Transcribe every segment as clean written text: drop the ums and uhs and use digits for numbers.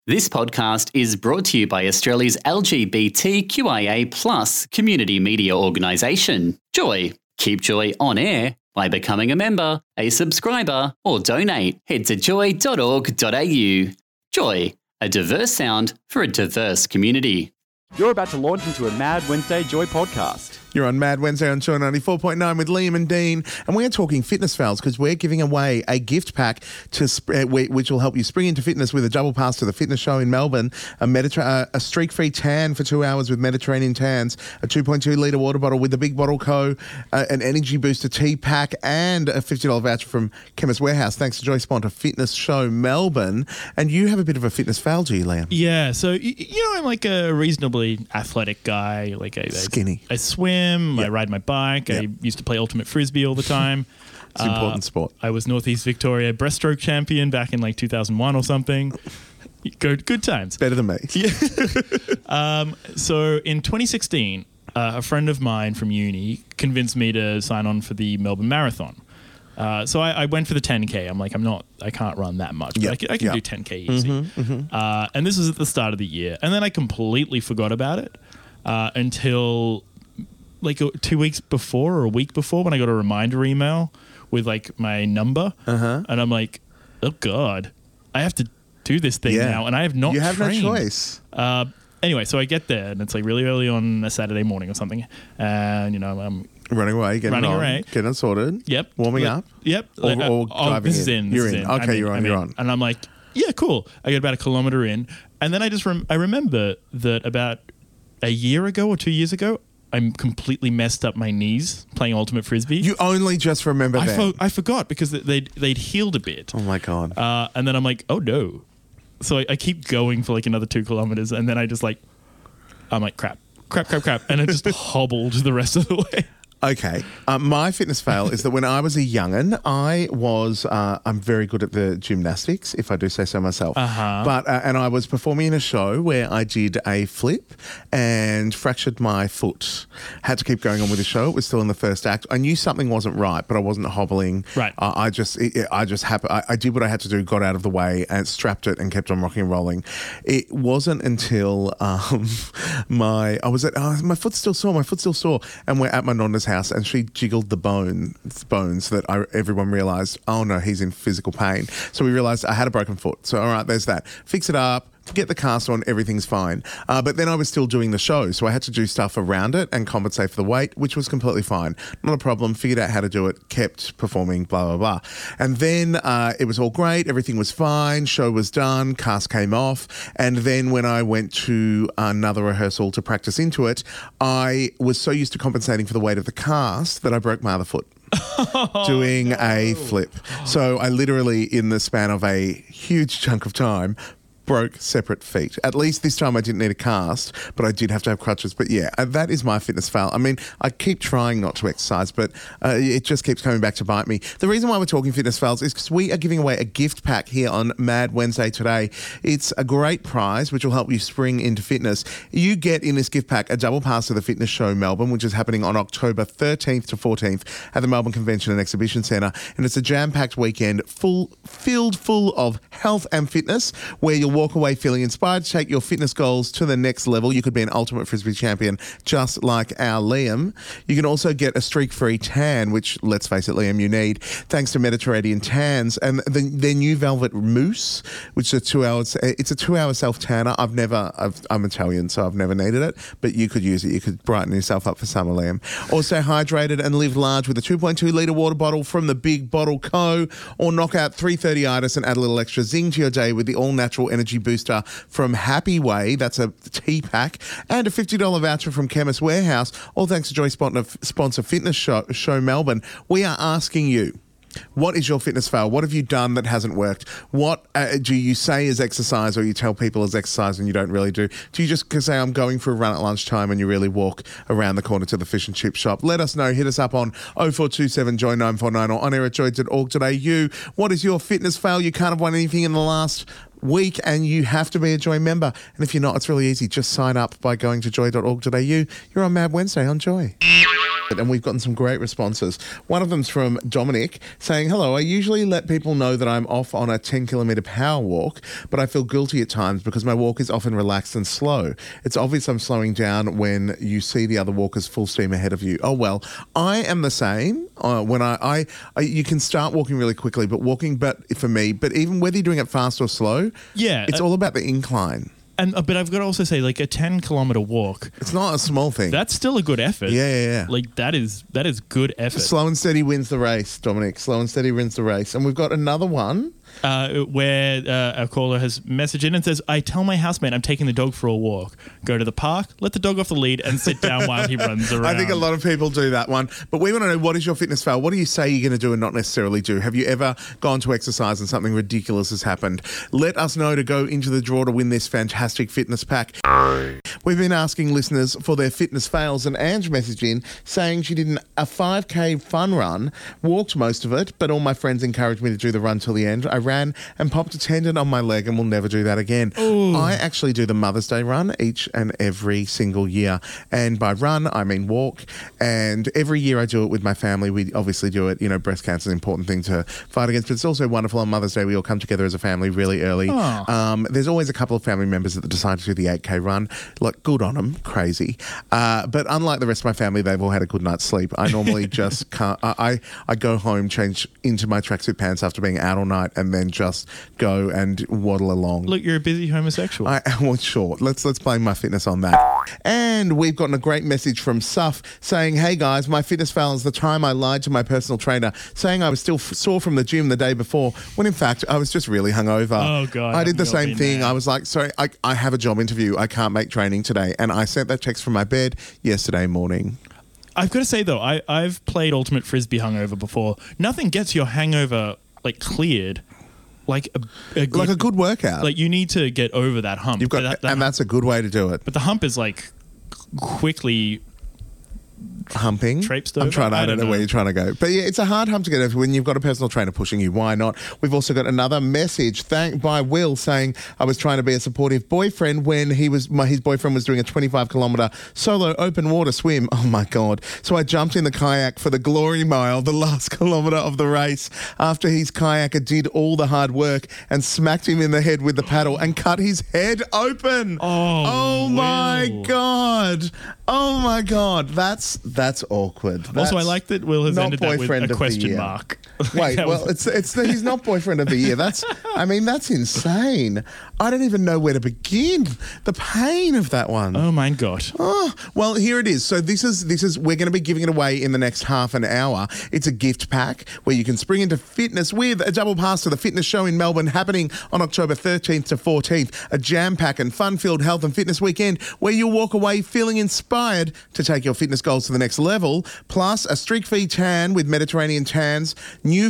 This podcast is brought to you by Australia's LGBTQIA+ community media organisation, Joy. Keep Joy on air by becoming a member, a subscriber, or donate. Head to joy.org.au. Joy, a diverse sound for a diverse community. You're about to launch into a Mad Wednesday Joy podcast. You're on Mad Wednesday on Joy 94.9 with Liam and Dean, and we're talking fitness fails because we're giving away a gift pack which will help you spring into fitness with a double pass to the fitness show in Melbourne, a streak-free tan for 2 hours with Mediterranean Tans, a 2.2 litre water bottle with the Big Bottle Co., an energy booster tea pack, and a $50 voucher from Chemist Warehouse. Thanks to Joy Sponsor Fitness Show Melbourne. And you have a bit of a fitness fail, do you, Liam? Yeah, so I'm like a reasonably athletic guy. Skinny. I swim. Yep. I ride my bike. Yep. I used to play ultimate frisbee all the time. It's an important sport. I was Northeast Victoria breaststroke champion back in 2001 or something. Good times. Better than me. Yeah. So in 2016, a friend of mine from uni convinced me to sign on for the Melbourne Marathon. So I went for the 10K. I'm like, I can't run that much, but I can do 10K easy. And this was at the start of the year. And then I completely forgot about it until 2 weeks before or a week before when I got a reminder email with my number. And I'm like, oh God, I have to do this thing now. And I have not trained. No choice. Anyway, so I get there and it's really early on a Saturday morning or something. And, I'm running away, getting it sorted. Yep. Warming up. Yep. Or driving this in. You're in. Okay, you're on. And I'm like, yeah, cool. I get about a kilometre in. And then I just I remember that about a year ago or 2 years ago, I completely messed up my knees playing ultimate frisbee. You only just remember that? I forgot because they'd healed a bit. Oh my God. And then I'm like, oh no. So I keep going for another 2 kilometers and then I'm like, crap. And I just hobbled the rest of the way. Okay. My fitness fail is that when I was a young'un, I'm very good at the gymnastics, if I do say so myself. But and I was performing in a show where I did a flip and fractured my foot. Had to keep going on with the show. It was still in the first act. I knew something wasn't right, but I wasn't hobbling. Right. I did what I had to do, got out of the way and strapped it and kept on rocking and rolling. It wasn't until my foot's still sore, and we're at my nonna's house and she jiggled the bones that everyone realised, oh no, he's in physical pain. So we realised I had a broken foot. So all right, there's that. Fix it up. Get the cast on, everything's fine. But then I was still doing the show, so I had to do stuff around it and compensate for the weight, which was completely fine. Not a problem, figured out how to do it, kept performing, blah, blah, blah. And then it was all great, everything was fine, show was done, cast came off, and then when I went to another rehearsal to practice into it, I was so used to compensating for the weight of the cast that I broke my other foot. Doing a flip. So I literally, in the span of a huge chunk of time, broke separate feet. At least this time I didn't need a cast, but I did have to have crutches. But yeah, that is my fitness fail. I mean, I keep trying not to exercise, but it just keeps coming back to bite me. The reason why we're talking fitness fails is because we are giving away a gift pack here on Mad Wednesday today. It's a great prize, which will help you spring into fitness. You get in this gift pack a double pass to the Fitness Show Melbourne, which is happening on October 13th to 14th at the Melbourne Convention and Exhibition Centre. And it's a jam-packed weekend filled full of health and fitness, where you'll walk away feeling inspired to take your fitness goals to the next level. You could be an ultimate frisbee champion just like our Liam. You can also get a streak-free tan, which, let's face it, Liam, you need, thanks to Mediterranean Tans, and their new Velvet Mousse, which is it's a 2-hour self-tanner. I'm Italian, so I've never needed it, but you could use it. You could brighten yourself up for summer, Liam. Also hydrated and live large with a 2.2 litre water bottle from the Big Bottle Co., or knock out 330itis and add a little extra zing to your day with the all-natural energy booster from Happy Way. That's a tea pack, and a $50 voucher from Chemist Warehouse, all thanks to Joy Sponsor Fitness Show Melbourne. We are asking you, what is your fitness fail? What have you done that hasn't worked? What do you say is exercise, or you tell people is exercise and you don't really do? Do you just say, I'm going for a run at lunchtime, and you really walk around the corner to the fish and chip shop? Let us know. Hit us up on 0427 Joy 949 or on air at joy.org.au. What is your fitness fail? You can't have won anything in the last week and you have to be a Joy member. And if you're not, it's really easy. Just sign up by going to joy.org.au. You're on Mad Wednesday on Joy. And we've gotten some great responses. One of them's from Dominic saying, hello, I usually let people know that I'm off on a 10-kilometre power walk, but I feel guilty at times because my walk is often relaxed and slow. It's obvious I'm slowing down when you see the other walkers full steam ahead of you. Oh, well, I am the same. When I you can start walking really quickly, but for me, even whether you're doing it fast or slow, it's all about the incline. But I've got to also say, like, a 10-kilometre walk. It's not a small thing. That's still a good effort. Yeah. Like, that is good effort. Slow and steady wins the race, Dominic. Slow and steady wins the race. And we've got another one. Where a caller has messaged in and says, I tell my housemate I'm taking the dog for a walk. Go to the park, let the dog off the lead and sit down while he runs around. I think a lot of people do that one. But we want to know, what is your fitness fail? What do you say you're going to do and not necessarily do? Have you ever gone to exercise and something ridiculous has happened? Let us know to go into the draw to win this fantastic fitness pack. We've been asking listeners for their fitness fails, and Ange messaged in saying she did a 5K fun run, walked most of it, but all my friends encouraged me to do the run till the end. I ran and popped a tendon on my leg and will never do that again. Ooh. I actually do the Mother's Day run each and every single year. And by run, I mean walk. And every year I do it with my family. We obviously do it. You know, breast cancer is an important thing to fight against, but it's also wonderful on Mother's Day. We all come together as a family really early. There's always a couple of family members that decide to do the 8K run. Like, good on them. Crazy. But unlike the rest of my family, they've all had a good night's sleep. I normally just can't. I go home, change into my tracksuit pants after being out all night, and then just go and waddle along. Look, you're a busy homosexual. Well, sure. Let's blame my fitness on that. And we've gotten a great message from Suf saying, hey guys, my fitness fail is the time I lied to my personal trainer saying I was still sore from the gym the day before, when in fact I was just really hungover. Oh God. I did the same thing. I was like, sorry, I have a job interview. I can't make training today. And I sent that text from my bed yesterday morning. I've got to say though, I've played Ultimate Frisbee hungover before. Nothing gets your hangover like cleared like a good workout. Like, you need to get over that hump. And that's a good way to do it. But the hump is like quickly humping. Traipsed over? I don't know where you're trying to go. But yeah, it's a hard hump to get over when you've got a personal trainer pushing you. Why not? We've also got another message by Will saying, I was trying to be a supportive boyfriend when his boyfriend was doing a 25-kilometre solo open water swim. Oh my God. So I jumped in the kayak for the glory mile, the last kilometre of the race, after his kayaker did all the hard work and smacked him in the head with the paddle and cut his head open. Oh my God. Oh my God. That's awkward. Also, I like that Will has ended that with a question mark. Wait, well, he's not boyfriend of the year. That's insane. I don't even know where to begin. The pain of that one. Oh my God. Oh, well, here it is. So this is we're going to be giving it away in the next half an hour. It's a gift pack where you can spring into fitness with a double pass to the fitness show in Melbourne happening on October 13th to 14th. A jam-packed and fun-filled health and fitness weekend where you'll walk away feeling inspired to take your fitness goals to the next level. Plus a streak-free tan with Mediterranean tans, new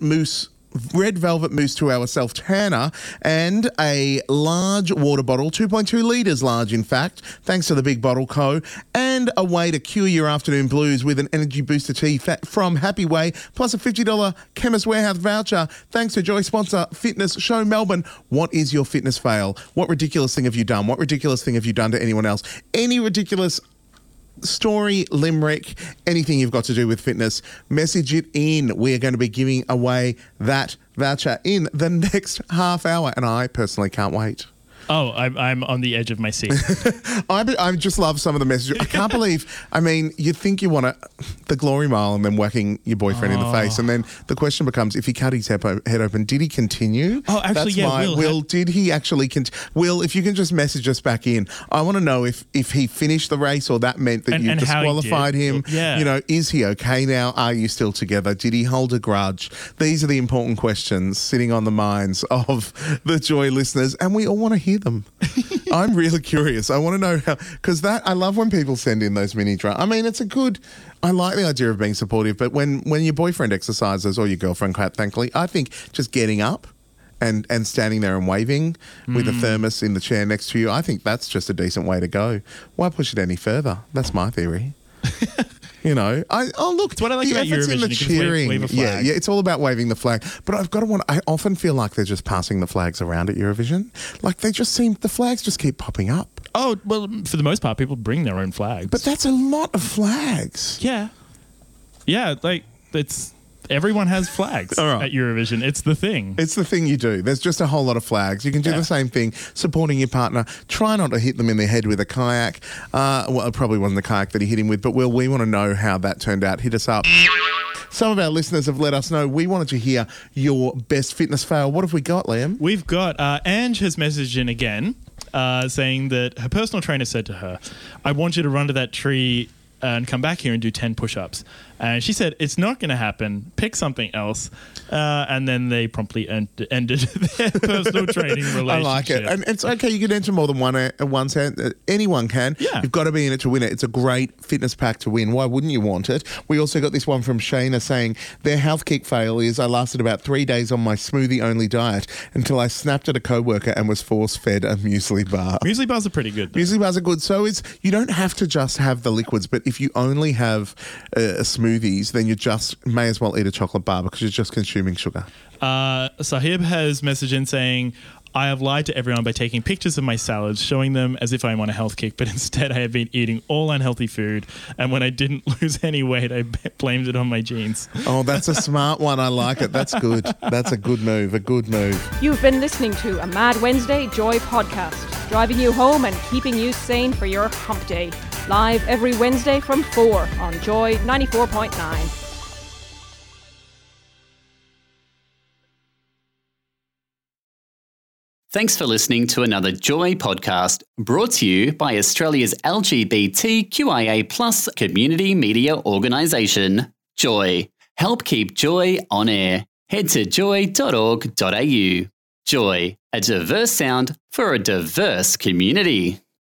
red velvet mousse 2-hour self-tanner, and a large water bottle, 2.2 litres large in fact, thanks to the Big Bottle Co., and a way to cure your afternoon blues with an energy booster tea from Happy Way, plus a $50 Chemist Warehouse voucher, thanks to Joy sponsor Fitness Show Melbourne. What is your fitness fail? What ridiculous thing have you done? What ridiculous thing have you done to anyone else? Any ridiculous story, limerick, anything you've got to do with fitness, message it in. We're going to be giving away that voucher in the next half hour, and I personally can't wait. Oh, I'm on the edge of my seat. I just love some of the messages. I can't believe, you think you want the glory mile and then whacking your boyfriend in the face. And then the question becomes, if he cut his head open, did he continue? Oh, actually, Will, did he actually continue? Will, if you can just message us back in. I want to know if he finished the race or that meant that you disqualified him. Yeah. Is he okay now? Are you still together? Did he hold a grudge? These are the important questions sitting on the minds of the Joy listeners, and we all want to hear them. I'm really curious. I want to know how, because I love when people send in those mini dramas. I like the idea of being supportive, but when your boyfriend exercises or your girlfriend, thankfully, I think just getting up and standing there and waving with a thermos in the chair next to you, I think that's just a decent way to go. Why push it any further? That's my theory. Look, it's what I like about Eurovision. In the cheering. Wave a flag. Yeah, it's all about waving the flag. But I often feel like they're just passing the flags around at Eurovision. Like the flags just keep popping up. Oh, well, for the most part, people bring their own flags. But that's a lot of flags. Yeah. Yeah, like, everyone has flags at Eurovision. It's the thing. It's the thing you do. There's just a whole lot of flags. You can do the same thing, supporting your partner. Try not to hit them in the head with a kayak. Well, it probably wasn't the kayak that he hit him with, but Will, we want to know how that turned out. Hit us up. Some of our listeners have let us know. We wanted to hear your best fitness fail. What have we got, Liam? We've got Ange has messaged in again saying that her personal trainer said to her, I want you to run to that tree and come back here and do 10 push-ups. And she said, it's not going to happen. Pick something else. And then they promptly ended their personal training relationship. I like it. And it's okay. You can enter more than one. Anyone can. Yeah. You've got to be in it to win it. It's a great fitness pack to win. Why wouldn't you want it? We also got this one from Shayna saying, their health kick fail is I lasted about 3 days on my smoothie-only diet until I snapped at a coworker and was force-fed a muesli bar. Muesli bars are pretty good, though. Muesli bars are good. So you don't have to just have the liquids, but if you only have smoothies, then you just may as well eat a chocolate bar because you're just consuming sugar. Sahib has messaged in saying, I have lied to everyone by taking pictures of my salads, showing them as if I'm on a health kick, but instead I have been eating all unhealthy food. And when I didn't lose any weight, I blamed it on my genes. Oh, that's a smart one. I like it. That's good. That's a good move. A good move. You've been listening to a Mad Wednesday Joy podcast, driving you home and keeping you sane for your hump day. Live every Wednesday from 4 on Joy 94.9. Thanks for listening to another Joy podcast brought to you by Australia's LGBTQIA+ community media organisation, Joy. Help keep Joy on air. Head to joy.org.au. Joy, a diverse sound for a diverse community.